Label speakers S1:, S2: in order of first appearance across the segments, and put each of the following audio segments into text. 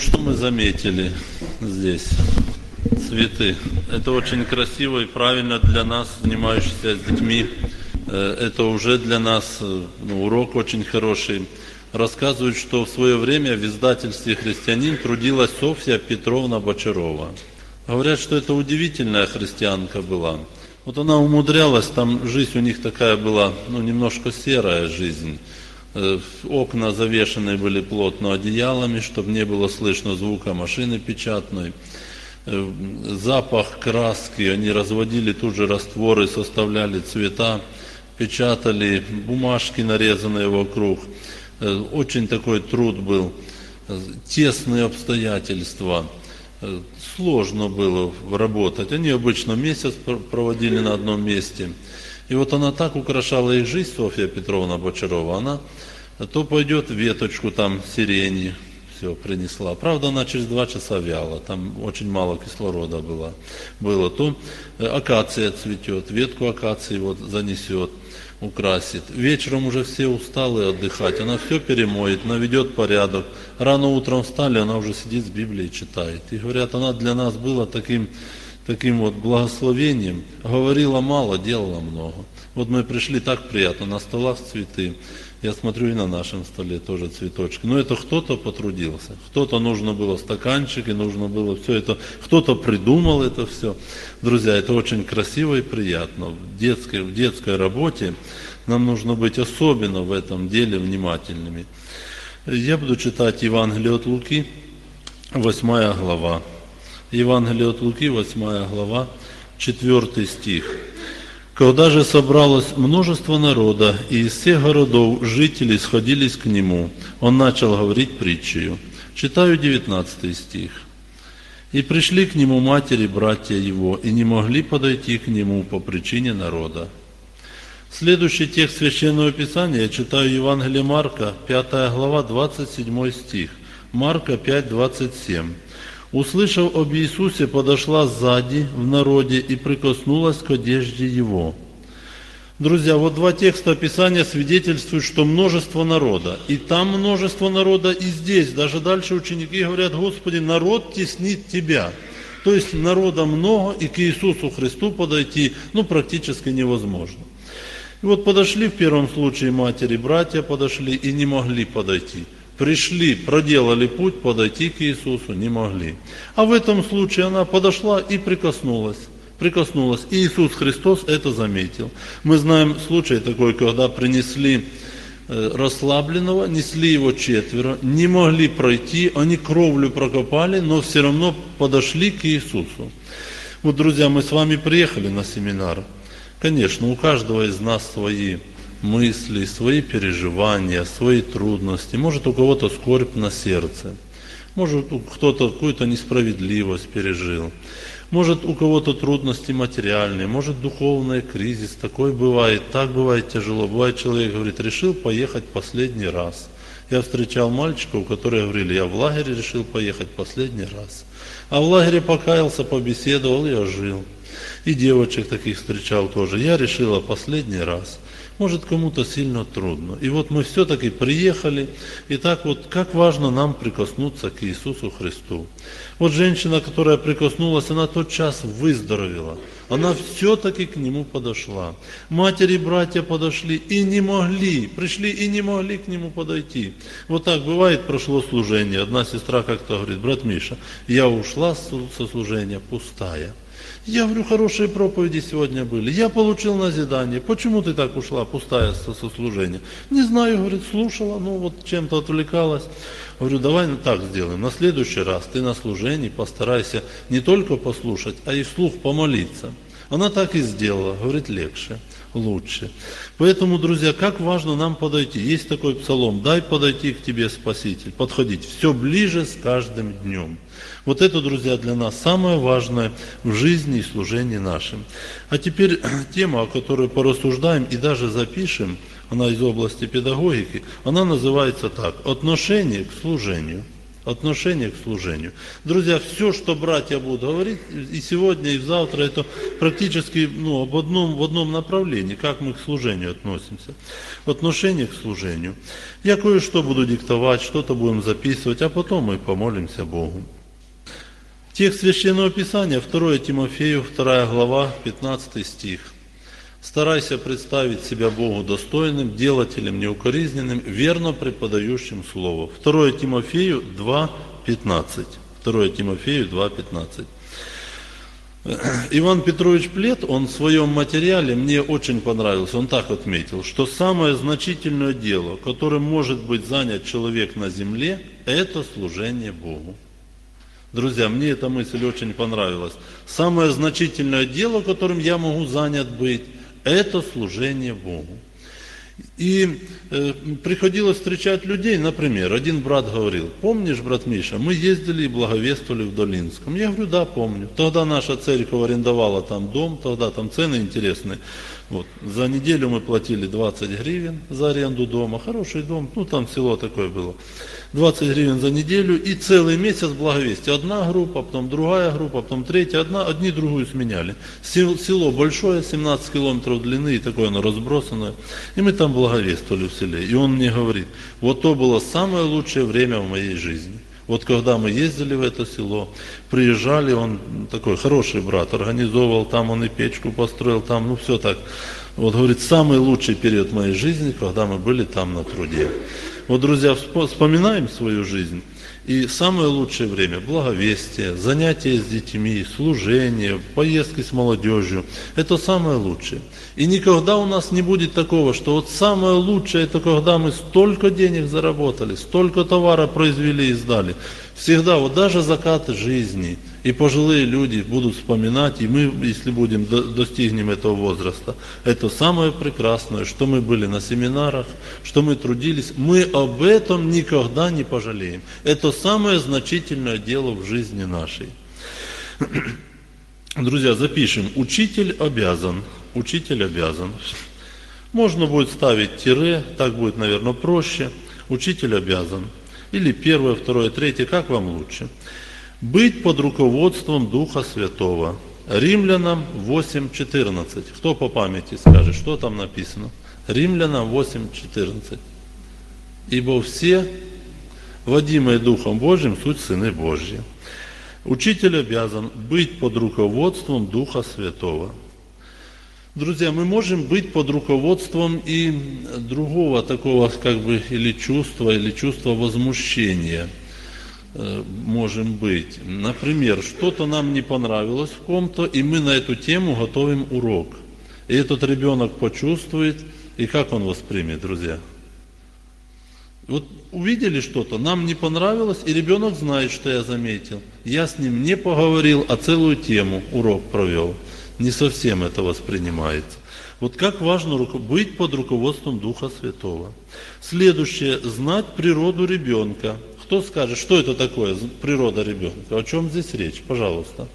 S1: что мы заметили здесь? Цветы. Это очень красиво и правильно для нас, занимающихся с детьми. Это уже для нас урок очень хороший. Рассказывают, что в свое время в издательстве «Христианин» трудилась Софья Петровна Бочарова. Говорят, что это удивительная христианка была. Вот она умудрялась, там жизнь у них такая была, немножко серая жизнь. Окна завешены были плотно одеялами, чтобы не было слышно звука машины печатной. Запах краски, они разводили тут же растворы, составляли цвета, печатали бумажки, нарезанные вокруг. Очень такой труд был, тесные обстоятельства, сложно было работать. Они обычно месяц проводили на одном месте. И вот она так украшала их жизнь, Софья Петровна Бочарова, она то пойдет веточку там сирени, все принесла. Правда, она через 2 часа вяла, там очень мало кислорода было. То акация цветет, ветку акации вот занесет, украсит. Вечером уже все усталы отдыхать, она все перемоет, наведет порядок. Рано утром встали, она уже сидит с Библией читает. И говорят, она для нас была таким вот благословением, говорила мало, делала много. Вот мы пришли, так приятно, на столах цветы. Я смотрю, и на нашем столе тоже цветочки. Но это кто-то потрудился, кто-то нужно было стаканчики, нужно было все это, кто-то придумал это все. Друзья, это очень красиво и приятно. В детской работе нам нужно быть особенно в этом деле внимательными. Я буду читать Евангелие от Луки, 8 глава. Евангелие от Луки, 8 глава, 4 стих. «Когда же собралось множество народа, и из всех городов жители сходились к нему, он начал говорить притчею». Читаю 19 стих. «И пришли к нему матери, братья его, и не могли подойти к нему по причине народа». Следующий текст Священного Писания я читаю Евангелие Марка, 5 глава, 27 стих. Марка 5, 27. «Услышав об Иисусе, подошла сзади в народе и прикоснулась к одежде Его». Друзья, вот 2 текста Писания свидетельствуют, что множество народа. И там множество народа, и здесь. Даже дальше ученики говорят: «Господи, народ теснит Тебя». То есть народа много, и к Иисусу Христу подойти практически невозможно. И вот подошли в первом случае матери, братья подошли и не могли подойти. Пришли, проделали путь, подойти к Иисусу не могли. А в этом случае она подошла и прикоснулась. И Иисус Христос это заметил. Мы знаем случай такой, когда принесли расслабленного, несли его 4, не могли пройти, они кровлю прокопали, но все равно подошли к Иисусу. Вот, друзья, мы с вами приехали на семинар. Конечно, у каждого из нас свои мысли, свои переживания, свои трудности. Может, у кого-то скорбь на сердце. Может, кто-то какую-то несправедливость пережил. Может, у кого-то трудности материальные, может, духовный кризис. Такой бывает, так бывает тяжело. Бывает, человек говорит: решил поехать последний раз. Я встречал мальчика, у которого говорили: я в лагере решил поехать последний раз. А в лагере покаялся, побеседовал и ожил. И девочек таких встречал тоже. Я решила последний раз. Может, кому-то сильно трудно. И вот мы все-таки приехали, и так вот, как важно нам прикоснуться к Иисусу Христу. Вот женщина, которая прикоснулась, она тотчас выздоровела. Она все-таки к Нему подошла. Матери и братья подошли и не могли, пришли и не могли к Нему подойти. Вот так бывает, прошло служение. Одна сестра как-то говорит: брат Миша, я ушла со служения пустая. Я говорю: хорошие проповеди сегодня были, я получил назидание. Почему ты так ушла, пустая со служения? Не знаю, говорит, слушала, чем-то отвлекалась. Говорю: давай так сделаем, на следующий раз ты на служении постарайся не только послушать, а и вслух помолиться. Она так и сделала, говорит, легче, лучше. Поэтому, друзья, как важно нам подойти. Есть такой псалом: дай подойти к тебе, Спаситель, подходить все ближе с каждым днем. Вот это, друзья, для нас самое важное в жизни и служении нашим. А теперь тема, о которой порассуждаем и даже запишем, она из области педагогики, она называется так: отношение к служению. Отношение к служению. Друзья, все, что братья будут говорить и сегодня, и завтра, это практически в одном направлении, как мы к служению относимся. Отношение к служению. Я кое-что буду диктовать, что-то будем записывать, а потом мы помолимся Богу. Текст Священного Писания, 2 Тимофею, 2 глава, 15 стих. «Старайся представить себя Богу достойным, делателем неукоризненным, верно преподающим Слово». 2 Тимофею 2:15. 2 Тимофею 2:15. Иван Петрович Плет, он в своем материале, мне очень понравился, он так отметил, что самое значительное дело, которым может быть занят человек на земле, это служение Богу. Друзья, мне эта мысль очень понравилась. Самое значительное дело, которым я могу занят быть, это служение Богу. И приходилось встречать людей, например, один брат говорил: помнишь, брат Миша, мы ездили и благовествовали в Долинском? Я говорю: да, помню. Тогда наша церковь арендовала там дом, тогда там цены интересные. Вот. За неделю мы платили 20 гривен за аренду дома, хороший дом, там село такое было. 20 гривен за неделю и целый месяц благовестия. Одна группа, потом другая группа, потом третья, одни другую сменяли. Село большое, 17 километров длины, и такое оно разбросанное. И мы там благовествовали в селе. И он мне говорит: вот то было самое лучшее время в моей жизни. Вот когда мы ездили в это село, приезжали, он такой хороший брат, организовывал, там он и печку построил, там, все так. Вот говорит, самый лучший период моей жизни, когда мы были там на труде. Вот, друзья, вспоминаем свою жизнь. И самое лучшее время – благовестие, занятия с детьми, служение, поездки с молодежью – это самое лучшее. И никогда у нас не будет такого, что вот самое лучшее – это когда мы столько денег заработали, столько товара произвели и сдали. Всегда, вот даже закаты жизни и пожилые люди будут вспоминать, и мы, если достигнем этого возраста, это самое прекрасное, что мы были на семинарах, что мы трудились, мы об этом никогда не пожалеем. Это самое значительное дело в жизни нашей. Друзья, запишем: учитель обязан. Учитель обязан. Можно будет ставить тире, так будет, наверное, проще. Учитель обязан. Или первое, второе, третье, как вам лучше. Быть под руководством Духа Святого. Римлянам 8:14. Кто по памяти скажет, что там написано? Римлянам 8:14. Ибо все, водимые Духом Божьим, суть сыны Божьи. Учитель обязан быть под руководством Духа Святого. Друзья, мы можем быть под руководством и другого такого, или чувства возмущения. Можем быть. Например, что-то нам не понравилось в ком-то, и мы на эту тему готовим урок. И этот ребенок почувствует, и как он воспримет, друзья? Вот увидели что-то, нам не понравилось, и ребенок знает, что я заметил. Я с ним не поговорил, а целую тему, урок провел. Не совсем это воспринимается. Вот как важно быть под руководством Духа Святого. Следующее, знать природу ребенка. Кто скажет, что это такое, природа ребенка? О чем здесь речь? Пожалуйста.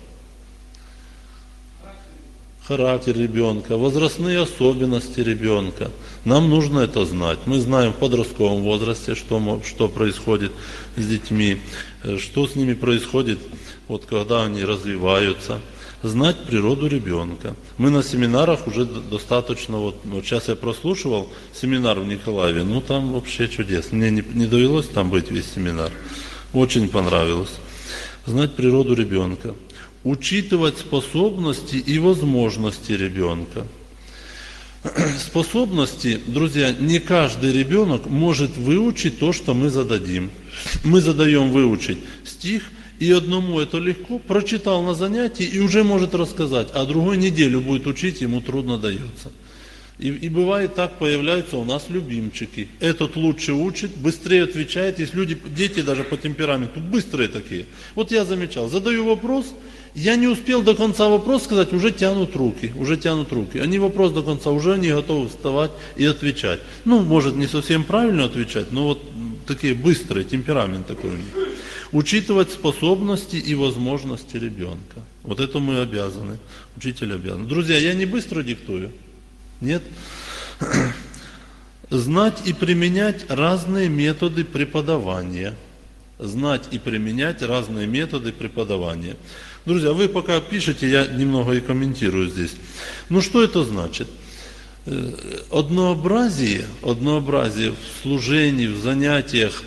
S1: Характер ребенка, возрастные особенности ребенка. Нам нужно это знать. Мы знаем в подростковом возрасте, что происходит с детьми, что с ними происходит, когда они развиваются. Знать природу ребенка. Мы на семинарах уже достаточно, сейчас я прослушивал семинар в Николаеве, там вообще чудесно. Мне не довелось там быть весь семинар. Очень понравилось. Знать природу ребенка. Учитывать способности и возможности ребенка. Способности, друзья, не каждый ребенок может выучить то, что мы зададим. Мы задаем выучить стих, и одному это легко, прочитал на занятии и уже может рассказать, а другой неделю будет учить, ему трудно дается. И бывает так, появляются у нас любимчики. Этот лучше учит, быстрее отвечает. Есть дети даже по темпераменту быстрые такие. Вот я замечал, задаю вопрос, я не успел до конца вопрос сказать, уже тянут руки. Они вопрос до конца, уже они готовы вставать и отвечать. Может не совсем правильно отвечать, но такие быстрые, темперамент такой у них. Учитывать способности и возможности ребенка. Вот это мы обязаны. Учитель обязан. Друзья, я не быстро диктую. Нет? Знать и применять разные методы преподавания. знать и применять разные методы преподавания. Друзья, вы пока пишете, я немного и комментирую здесь. Ну что это значит? Однообразие в служении, в занятиях,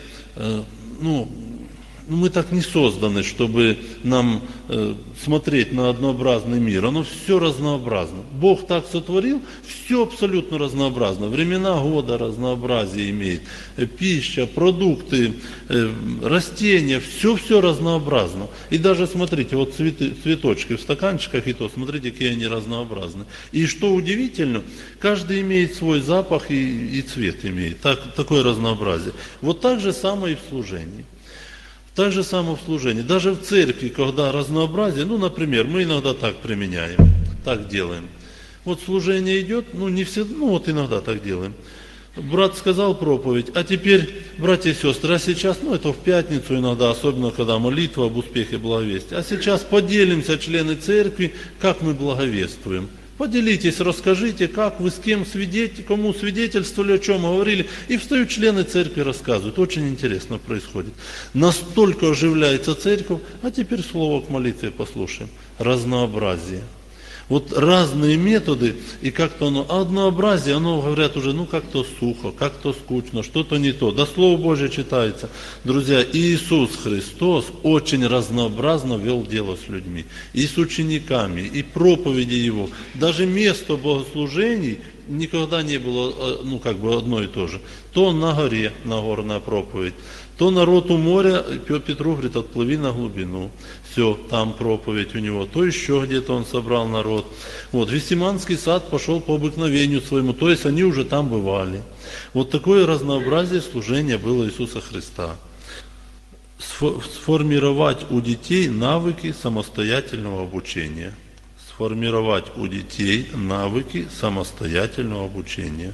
S1: мы так не созданы, чтобы нам смотреть на однообразный мир. Оно все разнообразно. Бог так сотворил, все абсолютно разнообразно. Времена года разнообразие имеет. Пища, продукты, растения, все разнообразно. И даже смотрите, вот цветочки в стаканчиках и то, смотрите, какие они разнообразны. И что удивительно, каждый имеет свой запах и цвет имеет. Такое разнообразие. Вот так же самое и в служении. Так же самое в служении. Даже в церкви, когда разнообразие, например, мы иногда так применяем, так делаем. Вот служение идет, не все, вот иногда так делаем. Брат сказал проповедь, а теперь, братья и сестры, сейчас, это в пятницу иногда, особенно когда молитва об успехе благовестия, а сейчас поделимся, члены церкви, как мы благовествуем. Поделитесь, расскажите, как вы с кем кому свидетельствовали, о чем говорили. И встают члены церкви, рассказывают. Очень интересно происходит. Настолько оживляется церковь, а теперь слово к молитве послушаем. Разнообразие. Вот разные методы, и как-то однообразие, говорят уже, как-то сухо, как-то скучно, что-то не то. Да Слово Божье читается. Друзья, Иисус Христос очень разнообразно вел дело с людьми. И с учениками, и проповеди Его. Даже место богослужений никогда не было, одно и то же. То на горе, Нагорная проповедь, то народ у моря, Петру говорит, отплыви на глубину. Все, там проповедь у него. То еще где-то он собрал народ. Вот, Гефсиманский сад пошел по обыкновению своему, то есть они уже там бывали. Вот такое разнообразие служения было Иисуса Христа. Сформировать у детей навыки самостоятельного обучения. Сформировать у детей навыки самостоятельного обучения.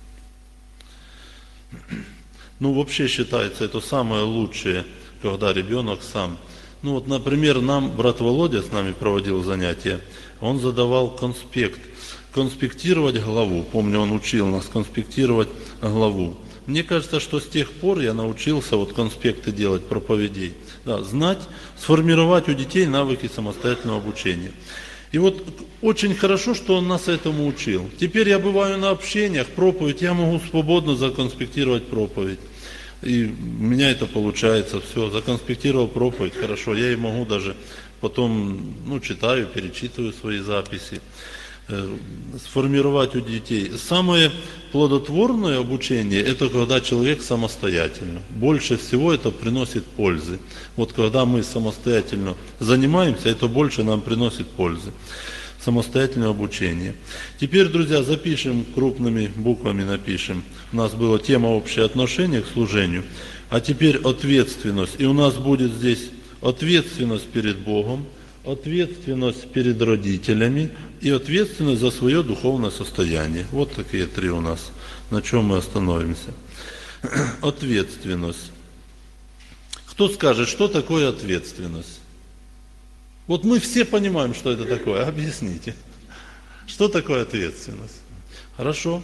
S1: Вообще считается, это самое лучшее, когда ребенок сам. Например, брат Володя с нами проводил занятия, он задавал конспектировать главу. Помню, он учил нас конспектировать главу. Мне кажется, что с тех пор я научился конспекты делать, проповедей. Знать, сформировать у детей навыки самостоятельного обучения. И очень хорошо, что он нас этому учил. Теперь я бываю на общениях, проповедь, я могу свободно законспектировать проповедь. И у меня это получается, все, законспектировал проповедь, хорошо, я и могу даже потом, читаю, перечитываю свои записи, сформировать у детей. Самое плодотворное обучение, это когда человек самостоятельно. Больше всего это приносит пользы. Когда мы самостоятельно занимаемся, это больше нам приносит пользы. Самостоятельное обучение. Теперь, друзья, запишем крупными буквами, напишем. У нас была тема общее отношение к служению, а теперь ответственность. И у нас будет здесь ответственность перед Богом, ответственность перед родителями и ответственность за свое духовное состояние. Вот такие три у нас, на чем мы остановимся. Ответственность. Кто скажет, что такое ответственность? Мы все понимаем, что это такое. Объясните. Что такое ответственность? Хорошо.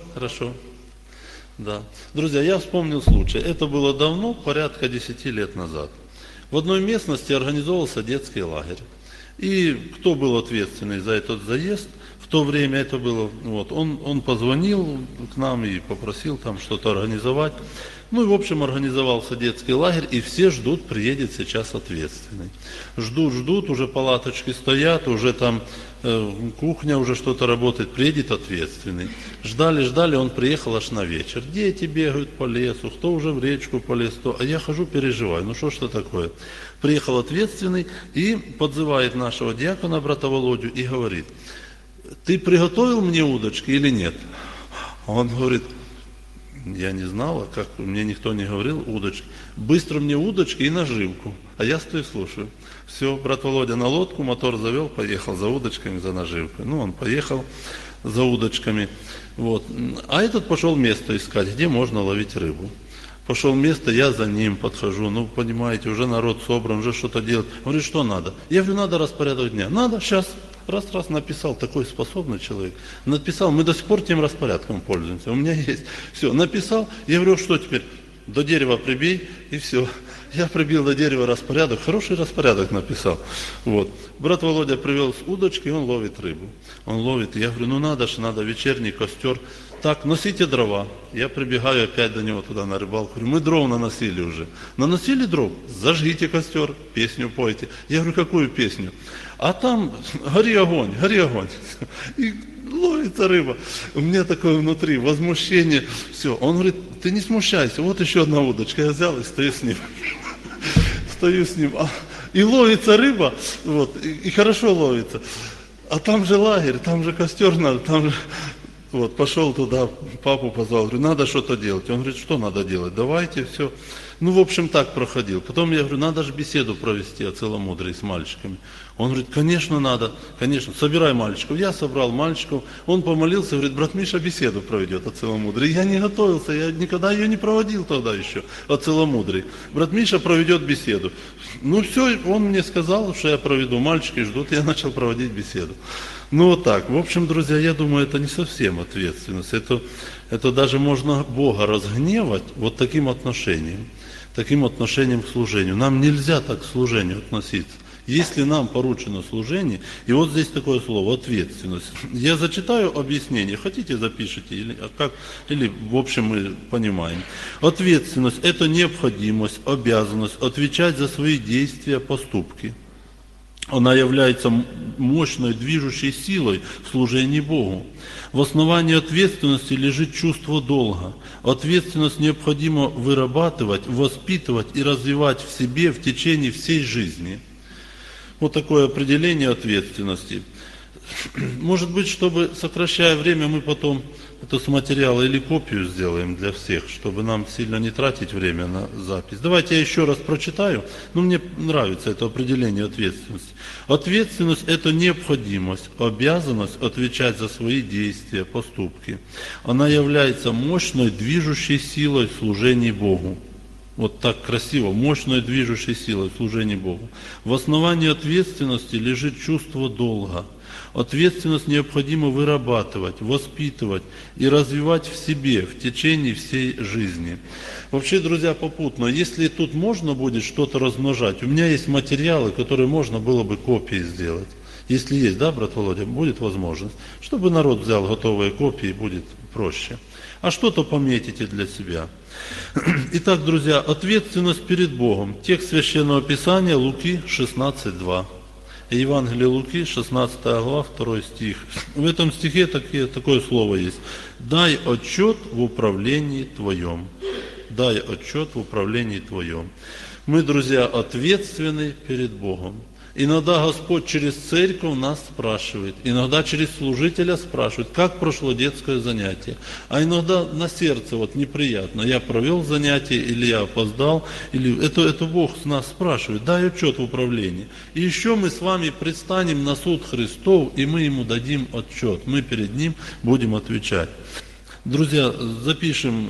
S1: Да. Друзья, я вспомнил случай. Это было давно, порядка 10 лет назад. В одной местности организовался детский лагерь. И кто был ответственный за этот заезд, в то время это было, он позвонил к нам и попросил там что-то организовать. В общем, организовался детский лагерь, и все ждут, приедет сейчас ответственный. Ждут, уже палаточки стоят, уже там кухня, уже что-то работает, приедет ответственный. Ждали, он приехал аж на вечер. Дети бегают по лесу, кто уже в речку полез, а я хожу, переживаю, что такое. Приехал ответственный и подзывает нашего диакона, брата Володю, и говорит: ты приготовил мне удочки или нет? Он говорит: я не знала, как, мне никто не говорил удочки. Быстро мне удочки и наживку. А я стою, слушаю. Все, брат Володя на лодку, мотор завел, поехал за удочками, за наживкой. Он поехал за удочками. А этот пошел место искать, где можно ловить рыбу. Пошел место, я за ним подхожу. Понимаете, уже народ собран, уже что-то делать. Говорит, что надо? Я говорю, надо распорядок дня. Надо, сейчас. Раз написал, такой способный человек. Написал, мы до сих пор тем распорядком пользуемся. У меня есть. Все, написал. Я говорю, что теперь? До дерева прибей, и все. Я прибил на дерево распорядок, хороший распорядок написал. Вот. Брат Володя привел с удочки, он ловит рыбу. Он ловит, и я говорю, ну надо вечерний костер. Так, носите дрова. Я прибегаю опять до него туда на рыбалку. Говорю, мы дров наносили уже. Наносили дров? Зажгите костер, песню пойте. Я говорю, какую песню? А там гори огонь, гори огонь. И ловится рыба. У меня такое внутри возмущение. Все. Он говорит, ты не смущайся, вот еще одна удочка. Я взял и стою с ним. Стою с ним. И ловится рыба, вот, и хорошо ловится. А там же лагерь, там же костер надо, там же... Вот, пошел туда, папу позвал, говорю, надо что-то делать. Он говорит, что надо делать? Давайте, все. Ну, в общем, так проходил. Потом я говорю, надо же беседу провести о целомудрии с мальчиками. Он говорит, конечно, надо, конечно, собирай мальчиков. Я собрал мальчиков, он помолился, говорит, брат Миша беседу проведет о целомудрии. Я не готовился, я никогда ее не проводил тогда еще, о целомудрии. Брат Миша проведет беседу. Ну, все, он мне сказал, что я проведу, мальчики ждут, я начал проводить беседу. Ну вот так. В общем, друзья, я думаю, это не совсем ответственность. Это даже можно Бога разгневать вот таким отношением к служению. Нам нельзя так к служению относиться. Если нам поручено служение, и вот здесь такое слово, ответственность. Я зачитаю объяснение, хотите запишите, или в общем мы понимаем. Ответственность – это необходимость, обязанность отвечать за свои действия, поступки. Она является мощной движущей силой в служении Богу. В основании ответственности лежит чувство долга. Ответственность необходимо вырабатывать, воспитывать и развивать в себе в течение всей жизни. Вот такое определение ответственности. Может быть, чтобы, сокращая время, мы потом это с материала или копию сделаем для всех, чтобы нам сильно не тратить время на запись. Давайте я еще раз прочитаю. Мне нравится это определение ответственности. Ответственность – это необходимость, обязанность отвечать за свои действия, поступки. Она является мощной движущей силой в служении Богу. Вот так красиво, мощной движущей силой в служении Богу. В основании ответственности лежит чувство долга. Ответственность необходимо вырабатывать, воспитывать и развивать в себе в течение всей жизни. Вообще, друзья, попутно, если тут можно будет что-то размножать, у меня есть материалы, которые можно было бы копии сделать. Если есть, да, брат Володя, будет возможность, чтобы народ взял готовые копии, будет проще. А что-то пометите для себя. Итак, друзья, ответственность перед Богом. Текст Священного Писания, Луки 16:2. Евангелие Луки, 16 глава, 2 стих. В этом стихе такое слово есть. «Дай отчет в управлении твоем». «Дай отчет в управлении твоем». Мы, друзья, ответственны перед Богом. Иногда Господь через церковь нас спрашивает, иногда через служителя спрашивает, как прошло детское занятие. А иногда на сердце неприятно, я провел занятие или я опоздал, или это Бог с нас спрашивает, дай отчет в управлении. И еще мы с вами предстанем на суд Христов, и мы Ему дадим отчет, мы перед Ним будем отвечать. Друзья, запишем,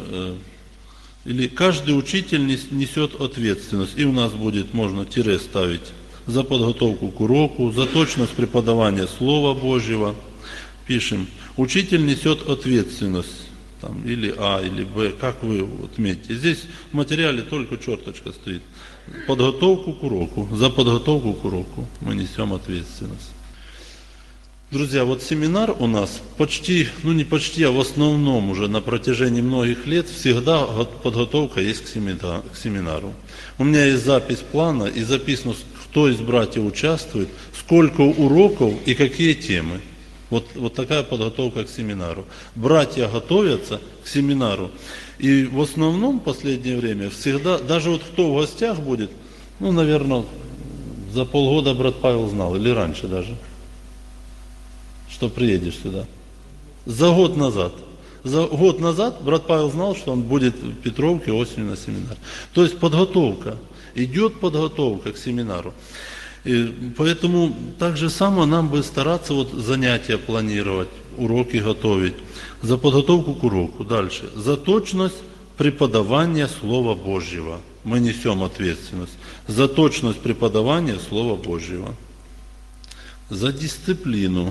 S1: или каждый учитель несет ответственность, и у нас будет, можно тире ставить, за подготовку к уроку, за точность преподавания Слова Божьего. Пишем, учитель несет ответственность, или А, или Б, как вы отметите. Здесь в материале только черточка стоит. Подготовку к уроку, за подготовку к уроку мы несем ответственность. Друзья, семинар у нас почти, не почти, а в основном уже на протяжении многих лет всегда подготовка есть к семинару. У меня есть запись плана и записано, кто из братьев участвует, сколько уроков и какие темы. Вот такая подготовка к семинару. Братья готовятся к семинару. И в основном в последнее время всегда, даже кто в гостях будет, наверное, за полгода брат Павел знал, или раньше даже, что приедешь сюда. За год назад. За год назад брат Павел знал, что он будет в Петровке осенью на семинар. То есть подготовка. Идет подготовка к семинару. И поэтому так же само нам бы стараться занятия планировать, уроки готовить. За подготовку к уроку. Дальше. За точность преподавания Слова Божьего. Мы несем ответственность. За точность преподавания Слова Божьего. За дисциплину.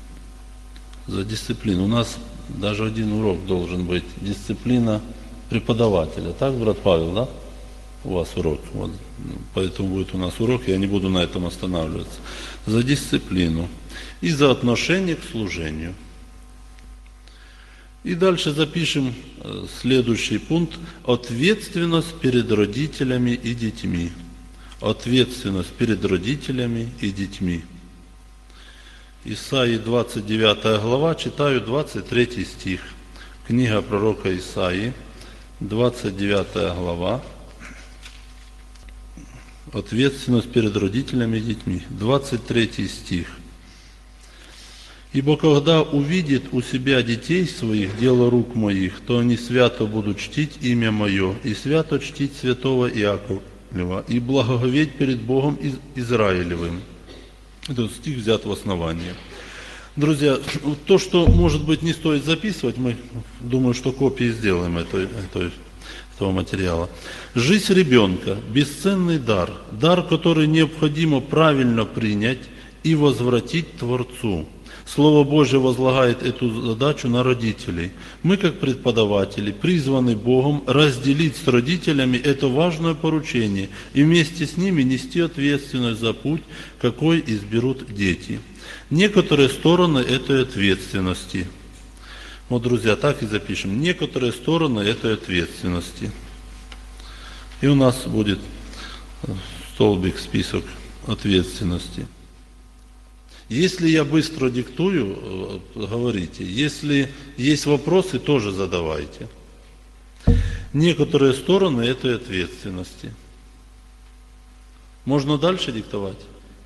S1: За дисциплину. У нас даже один урок должен быть. Дисциплина преподавателя. Так, брат Павел, да? у вас урок. Вот, поэтому будет у нас урок, я не буду на этом останавливаться. За дисциплину и за отношение к служению. И дальше запишем следующий пункт. Ответственность перед родителями и детьми. Ответственность перед родителями и детьми. Исаии 29 глава, читаю 23 стих. Книга пророка Исаии, 29 глава. Ответственность перед родителями и детьми. 23 стих. «Ибо когда увидит у себя детей своих дело рук моих, то они свято будут чтить имя мое, и свято чтить святого Иакова, и благоговеть перед Богом Израилевым». Этот стих взят в основание. Друзья, то, что, может быть, не стоит записывать, мы, думаю, что копии сделаем этого материала. Жизнь ребенка – бесценный дар, дар, который необходимо правильно принять и возвратить Творцу. Слово Божье возлагает эту задачу на родителей. Мы, как преподаватели, призваны Богом разделить с родителями это важное поручение и вместе с ними нести ответственность за путь, какой изберут дети. Некоторые стороны этой ответственности. Вот, друзья, так и запишем. Некоторые стороны этой ответственности. И у нас будет столбик, список ответственности. Если я быстро диктую, говорите. Если есть вопросы, тоже задавайте. Некоторые стороны этой ответственности. Можно дальше диктовать?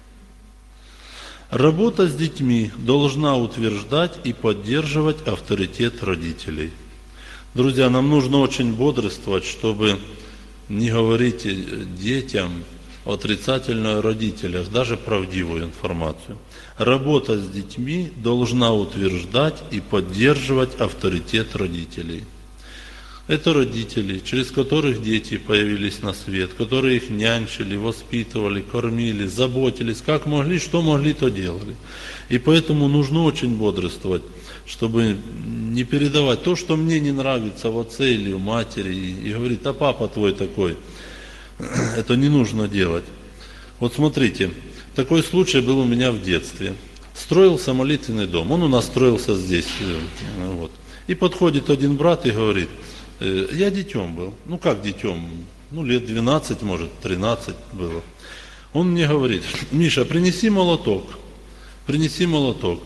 S1: Работа с детьми должна утверждать и поддерживать авторитет родителей. Друзья, нам нужно очень бодрствовать, чтобы не говорить детям отрицательно о родителях, даже правдивую информацию. Работа с детьми должна утверждать и поддерживать авторитет родителей. Это родители, через которых дети появились на свет, которые их нянчили, воспитывали, кормили, заботились, как могли, что могли, то делали. И поэтому нужно очень бодрствовать, чтобы не передавать то, что мне не нравится в отце или в матери, и говорить: а папа твой такой. Это не нужно делать. Вот смотрите, такой случай был у меня в детстве. Строился молитвенный дом, он у нас строился здесь. Вот. И подходит один брат и говорит: я детем был. Ну как детем? Ну лет 12, может, 13 было. Он мне говорит: Миша, принеси молоток. Принеси молоток.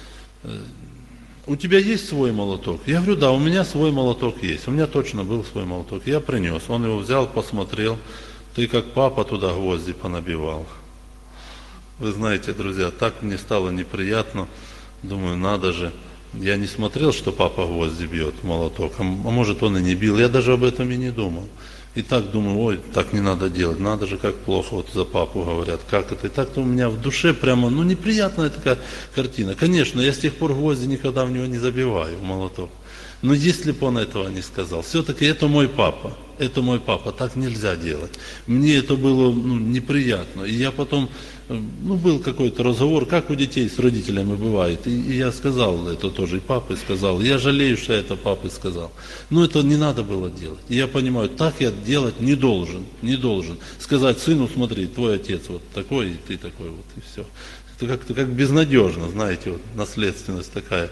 S1: У тебя есть свой молоток? Я говорю: да, у меня свой молоток есть. У меня точно был свой молоток. Я принес. Он его взял, посмотрел. Ты как папа туда гвозди понабивал. Вы знаете, друзья, так мне стало неприятно. Думаю, надо же. Я не смотрел, что папа гвозди бьет в молоток. А может, он и не бил. Я даже об этом и не думал. И так думаю: ой, так не надо делать. Надо же, как плохо вот за папу говорят. Как это? И так-то у меня в душе прямо, неприятная такая картина. Конечно, я с тех пор гвозди никогда в него не забиваю, в молоток. Но если бы он этого не сказал, все-таки это мой папа. Это мой папа, так нельзя делать. Мне это было неприятно. И я потом, был какой-то разговор, как у детей с родителями бывает. И я сказал это тоже, и папе сказал. Я жалею, что я это папе сказал. Но это не надо было делать. И я понимаю, так я делать не должен. Не должен. Сказать сыну: смотри, твой отец вот такой, и ты такой вот, и все. Это как-то как безнадежно, знаете, вот наследственность такая.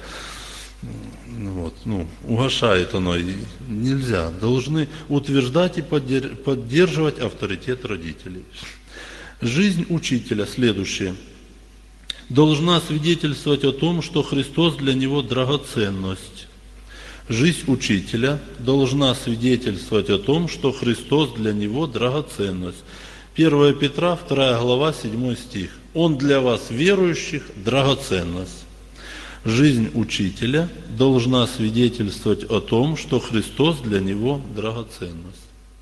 S1: Угошает оно, и нельзя. Должны утверждать и поддерживать авторитет родителей. Жизнь учителя, следующее, должна свидетельствовать о том, что Христос для него драгоценность. Жизнь учителя должна свидетельствовать о том, что Христос для него драгоценность. 1 Петра, 2 глава, 7 стих. Он для вас, верующих, драгоценность. Жизнь учителя должна свидетельствовать о том, что Христос для него драгоценность.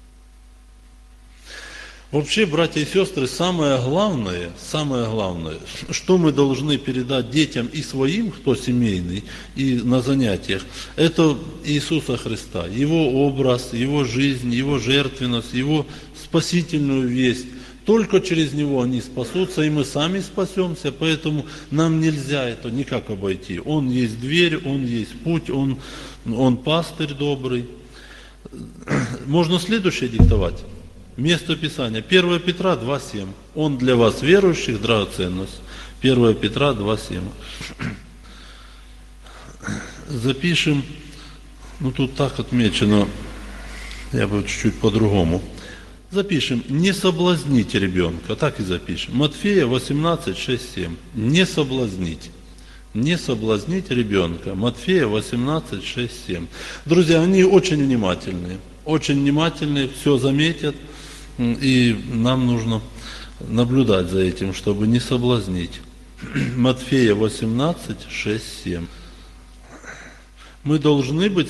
S1: Вообще, братья и сестры, самое главное, что мы должны передать детям и своим, кто семейный, и на занятиях, это Иисуса Христа, Его образ, Его жизнь, Его жертвенность, Его спасительную весть. Только через Него они спасутся, и мы сами спасемся, поэтому нам нельзя это никак обойти. Он есть дверь, Он есть путь, Он пастырь добрый. Можно следующее диктовать? Место Писания. 1 Петра 2,7. Он для вас, верующих, драгоценность. 1 Петра 2,7. Запишем, тут так отмечено, я бы чуть-чуть по-другому. Запишем, не соблазнить ребенка, так и запишем. Матфея 18, 6, 7. Не соблазнить. Не соблазнить ребенка. Матфея 18, 6, 7. Друзья, они очень внимательные, все заметят, и нам нужно наблюдать за этим, чтобы не соблазнить. Матфея 18, 6, 7. Мы должны быть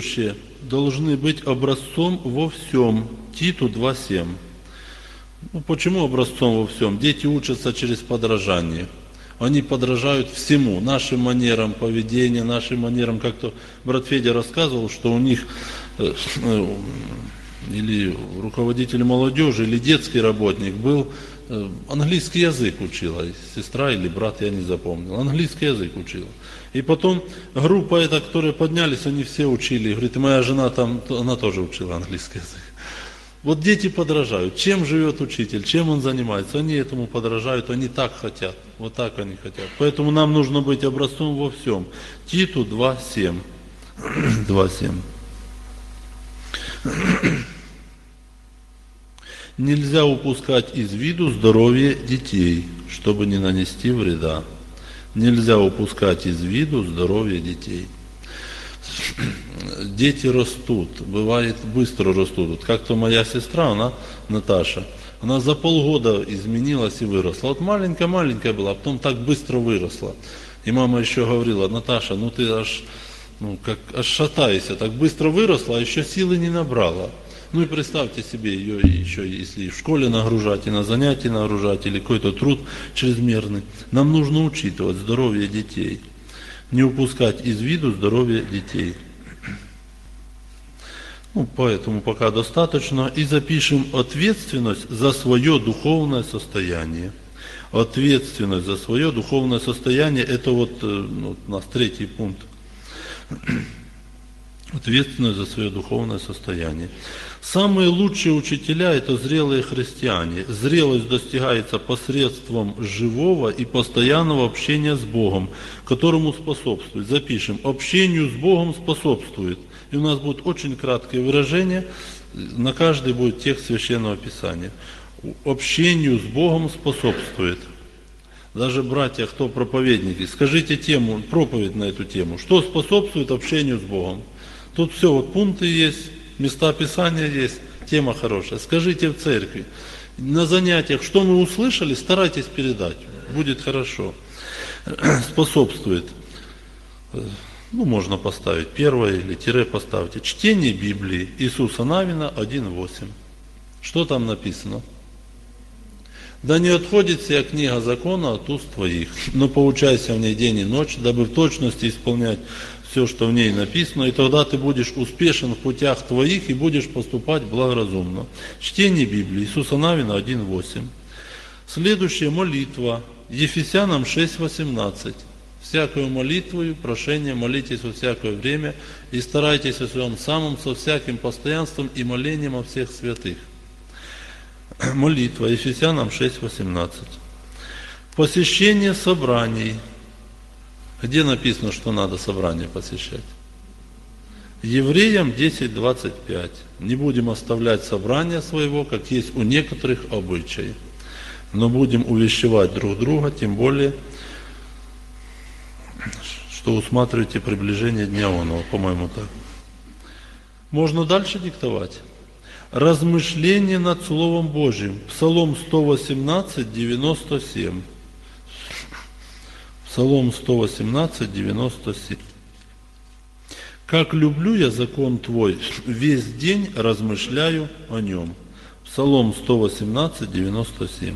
S1: образцом во всем. Титу 2:7. Почему образцом во всем? Дети учатся через подражание. Они подражают всему, нашим манерам поведения, нашим манерам. Как-то брат Федя рассказывал, что у них или руководитель молодежи, или детский работник был, английский язык учила, сестра или брат, я не запомнил, английский язык учила. И потом группа эта, которые поднялись, они все учили. Говорит, и моя жена там, она тоже учила английский язык. Вот дети подражают. Чем живет учитель, чем он занимается, они этому подражают, они так хотят. Вот так они хотят. Поэтому нам нужно быть образцом во всем. Титу 2:7. 2:7. Нельзя упускать из виду здоровье детей, чтобы не нанести вреда. Нельзя упускать из виду здоровье детей. Дети растут, бывает быстро растут. Вот как-то моя сестра, Наташа, она за полгода изменилась и выросла. Вот маленькая была, а потом так быстро выросла. И мама еще говорила, Наташа, ты аж шатаешься, так быстро выросла, а еще силы не набрала. И представьте себе ее еще, если в школе нагружать, и на занятия нагружать, или какой-то труд чрезмерный. Нам нужно учитывать здоровье детей. Не упускать из виду здоровье детей. Поэтому пока достаточно. И запишем ответственность за свое духовное состояние. Ответственность за свое духовное состояние, это у нас 3 пункт. Ответственность за свое духовное состояние. Самые лучшие учителя – это зрелые христиане. Зрелость достигается посредством живого и постоянного общения с Богом, которому способствует. Запишем, общению с Богом способствует. И у нас будет очень краткое выражение, на каждый будет текст Священного Писания. Общению с Богом способствует. Даже братья, кто проповедники, скажите проповедь на эту тему. Что способствует общению с Богом? Тут все, пункты есть, места Писания есть, тема хорошая. Скажите в церкви, на занятиях, что мы услышали, старайтесь передать, будет хорошо. Способствует, можно поставить первое или тире поставьте. Чтение Библии Иисуса Навина 1:8. Что там написано? Да не отходит вся книга закона от уст твоих, но поучайся в ней день и ночь, дабы в точности исполнять все, что в ней написано, и тогда ты будешь успешен в путях твоих и будешь поступать благоразумно. Чтение Библии Иисуса Навина 1:8. Следующая молитва Ефесянам 6:18. Всякую молитвою, прошение молитесь во всякое время и старайтесь о своем самом со всяким постоянством и молением о всех святых. Молитва Ефесянам 6:18. Посещение собраний. Где написано, что надо собрание посещать? Евреям 10:25. Не будем оставлять собрания своего, как есть у некоторых обычаев, но будем увещевать друг друга, тем более, что усматриваете приближение Дня Оного, по-моему, так. Можно дальше диктовать. Размышление над Словом Божьим. Псалом 118, 97. Псалом 118, 97. «Как люблю я закон Твой, весь день размышляю о нем». Псалом 118, 97.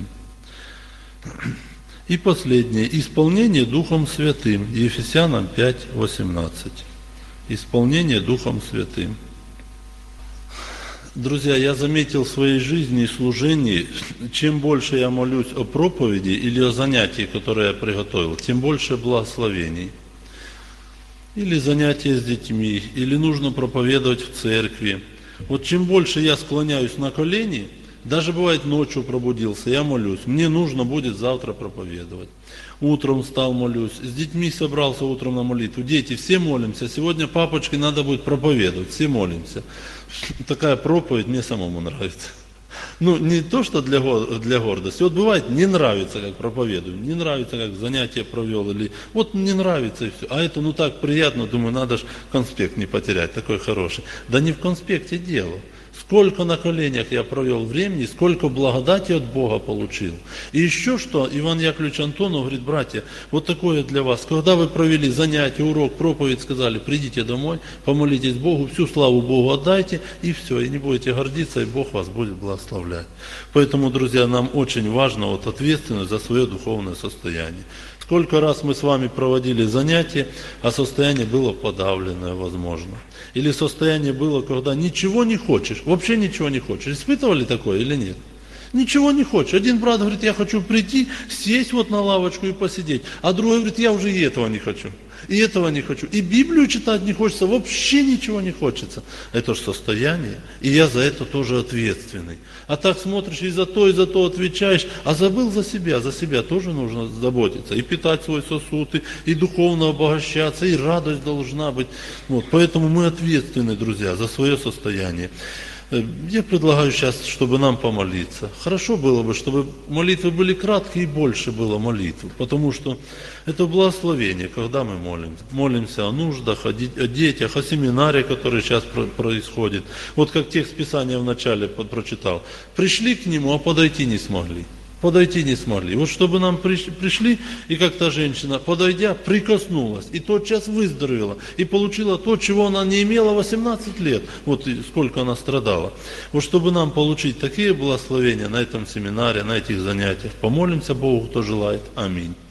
S1: И последнее. Исполнение Духом Святым. Ефесянам 5, 18. Исполнение Духом Святым. Друзья, я заметил в своей жизни и служении, чем больше я молюсь о проповеди или о занятии, которое я приготовил, тем больше благословений. Или занятия с детьми, или нужно проповедовать в церкви. Вот чем больше я склоняюсь на колени, Даже бывает ночью пробудился, я молюсь, мне нужно будет завтра проповедовать. Утром встал, молюсь, с детьми собрался утром на молитву. Дети, все молимся, сегодня папочке надо будет проповедовать, все молимся. Такая проповедь мне самому нравится. Ну, не то, что для гордости. Вот бывает, не нравится, как проповедую, не нравится, как занятие провел, или вот не нравится и все. А это, ну, так приятно, думаю, надо же конспект не потерять, такой хороший. Да не в конспекте дело. Сколько на коленях я провел времени, сколько благодати от Бога получил. И еще что, Иван Яковлевич Антонов говорит, братья, вот такое для вас, когда вы провели занятие, урок, проповедь, сказали, придите домой, помолитесь Богу, всю славу Богу отдайте, и все, и не будете гордиться, и Бог вас будет благословлять. Поэтому, друзья, нам очень важно вот ответственность за свое духовное состояние. Сколько раз мы с вами проводили занятия, а состояние было подавленное, возможно. Или состояние было, когда ничего не хочешь, вообще ничего не хочешь. Испытывали такое или нет? Ничего не хочешь. Один брат говорит, я хочу прийти, сесть вот на лавочку и посидеть. А другой говорит, я уже и этого не хочу. И этого не хочу. И Библию читать не хочется, вообще ничего не хочется. Это же состояние. И я за это тоже ответственный. А так смотришь и за то отвечаешь, а забыл за себя тоже нужно заботиться. И питать свой сосуд, и духовно обогащаться, и радость должна быть. Вот. Поэтому мы ответственны, друзья, за свое состояние. Я предлагаю сейчас, чтобы нам помолиться. Хорошо было бы, чтобы молитвы были краткие и больше было молитв, потому что это благословение, когда мы молимся. Молимся о нуждах, о детях, о семинаре, который сейчас происходит. Вот как текст Писания в начале прочитал. Пришли к нему, а подойти не смогли. Подойти не смогли. Вот чтобы нам пришли, и как та женщина, подойдя, прикоснулась, и тотчас выздоровела, и получила то, чего она не имела 18 лет, вот сколько она страдала. Вот чтобы нам получить такие благословения на этом семинаре, на этих занятиях, помолимся Богу, кто желает. Аминь.